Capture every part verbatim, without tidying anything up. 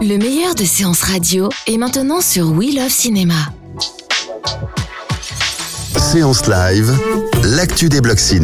Le meilleur de séances radio est maintenant sur We Love Cinéma. Séance live, l'actu des blogs ciné.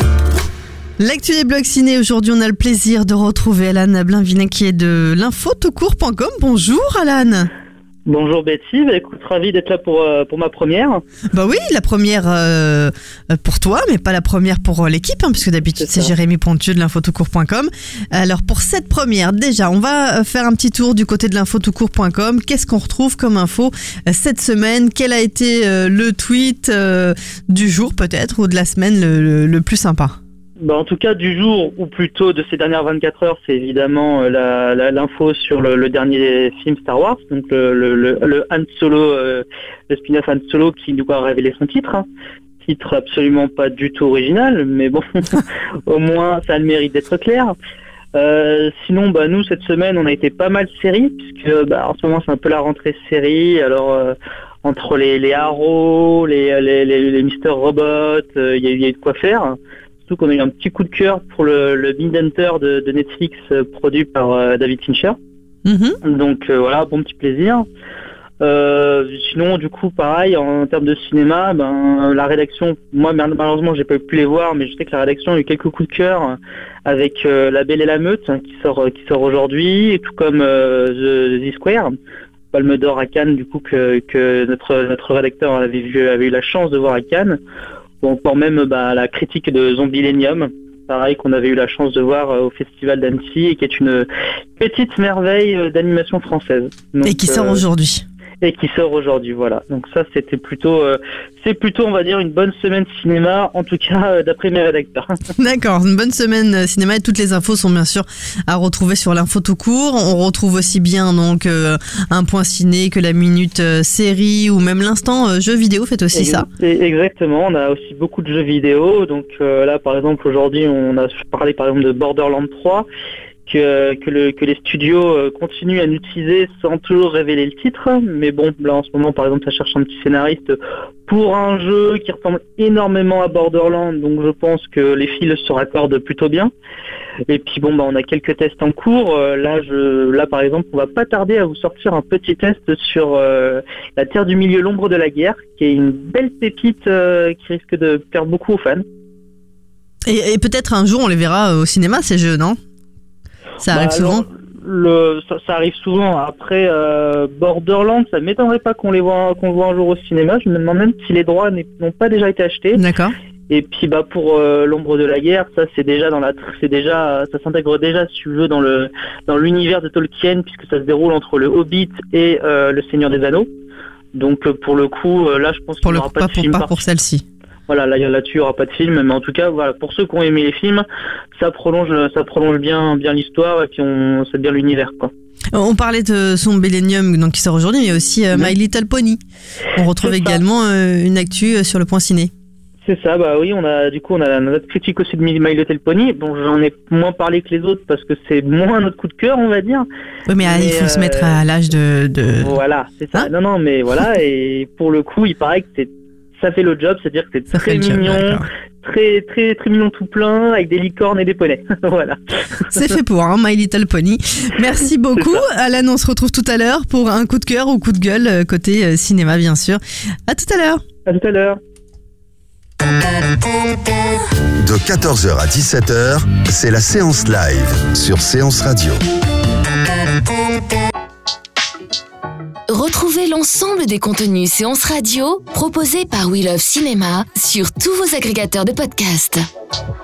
L'actu des blogs ciné, aujourd'hui on a le plaisir de retrouver Alan Blainvinet qui est de l'info tout court point com. Bonjour Alan. Bonjour Betty, bah, écoute, ravi d'être là pour, euh, pour ma première. Bah oui, la première euh, pour toi, mais pas la première pour l'équipe, hein, puisque d'habitude c'est, c'est Jérémy Pontieux de l'info tout court point com. Alors pour cette première, déjà, on va faire un petit tour du côté de l'info tout court point com. Qu'est-ce qu'on retrouve comme info cette semaine? Quel a été euh, le tweet euh, du jour peut-être, ou de la semaine le, le, le plus sympa? Bah, en tout cas, du jour, ou plutôt de ces dernières vingt-quatre heures, c'est évidemment la, la, l'info sur le, le dernier film Star Wars, donc le, le, le, le Han Solo, euh, le spin-off Han Solo qui nous a révélé son titre. Hein. Titre absolument pas du tout original, mais bon, au moins ça a le mérite d'être clair. Euh, sinon, bah, nous, cette semaine, on a été pas mal séries, puisque bah, en ce moment, c'est un peu la rentrée série. Alors, euh, entre les, les Arrow, les, les, les, les Mister Robot, il euh, y, y a eu de quoi faire. Qu'on a eu un petit coup de cœur pour le, le Mindhunter de, de Netflix euh, produit par euh, David Fincher. Mm-hmm. Donc euh, voilà, bon petit plaisir. Euh, sinon, du coup, pareil, en, en termes de cinéma, ben, la rédaction, moi malheureusement j'ai pas pu les voir, mais je sais que la rédaction a eu quelques coups de cœur avec euh, La Belle et la Meute hein, qui sort qui sort aujourd'hui, et tout comme euh, The, The Square. Palme d'or à Cannes, du coup, que, que notre, notre rédacteur avait, vu, avait eu la chance de voir à Cannes. Ou encore même bah, la critique de Zombielenium, pareil, qu'on avait eu la chance de voir euh, au Festival d'Annecy, et qui est une petite merveille euh, d'animation française. Donc, et qui sort euh, aujourd'hui. Et qui sort aujourd'hui, voilà. Donc ça, c'était plutôt, euh, c'est plutôt, on va dire, une bonne semaine cinéma, en tout cas, euh, d'après mes rédacteurs. D'accord, une bonne semaine cinéma, et toutes les infos sont bien sûr à retrouver sur l'info tout court. On retrouve aussi bien donc euh, un point ciné que la minute euh, série, ou même l'instant euh, jeux vidéo, faites aussi et, ça. Et exactement, on a aussi beaucoup de jeux vidéo. Donc euh, là, par exemple, aujourd'hui, on a parlé par exemple de Borderlands trois. Que, que, le, que les studios euh, continuent à l'utiliser sans toujours révéler le titre. Mais bon, là en ce moment, par exemple, ça cherche un petit scénariste pour un jeu qui ressemble énormément à Borderlands, donc je pense que les fils se raccordent plutôt bien. Et puis bon, bah on a quelques tests en cours. Euh, là, je, là, par exemple, on va pas tarder à vous sortir un petit test sur euh, La Terre du Milieu, l'ombre de la guerre, qui est une belle pépite euh, qui risque de plaire beaucoup aux fans. Et, et peut-être un jour, on les verra au cinéma, ces jeux, non ? Ça arrive bah, souvent alors, le, ça, ça arrive souvent. Après, euh, Borderlands, ça m'étonnerait pas qu'on les voit, qu'on le voit un jour au cinéma. Je me demande même si les droits n'ont pas déjà été achetés. D'accord. Et puis bah pour euh, l'ombre de la guerre, ça c'est déjà dans la, c'est déjà, ça s'intègre déjà si tu veux dans le dans l'univers de Tolkien, puisque ça se déroule entre le Hobbit et euh, le Seigneur des Anneaux. Donc pour le coup, là je pense qu'il n'y aura pas de film. Pas pour, pour celle-ci. Voilà, là, là-dessus, il n'y aura pas de film, mais en tout cas, voilà, pour ceux qui ont aimé les films, ça prolonge, ça prolonge bien, bien l'histoire, et puis on, c'est bien l'univers, quoi. On parlait de Zombielenium, donc qui sort aujourd'hui, mais il y a aussi euh, mmh. My Little Pony. On retrouve également euh, une actu sur le point ciné. C'est ça, bah oui, on a, du coup, on a notre critique aussi de My Little Pony. Bon, j'en ai moins parlé que les autres parce que c'est moins notre coup de cœur, on va dire. Oui, mais, mais il faut euh, se mettre à l'âge de, de... Voilà, c'est ça. Hein non, non, mais voilà, et pour le coup, il paraît que c'est ça fait le job, c'est-à-dire que c'est ça très mignon, job, très très très mignon tout plein, avec des licornes et des poneys. Voilà. C'est fait pour, hein, My Little Pony. Merci beaucoup, Alan. On se retrouve tout à l'heure pour un coup de cœur ou coup de gueule côté euh, cinéma, bien sûr. À tout à l'heure. À tout à l'heure. De quatorze heures à dix-sept heures, c'est la séance live sur Séance Radio. Retrouvez l'ensemble des contenus séances radio proposés par We Love Cinéma sur tous vos agrégateurs de podcasts.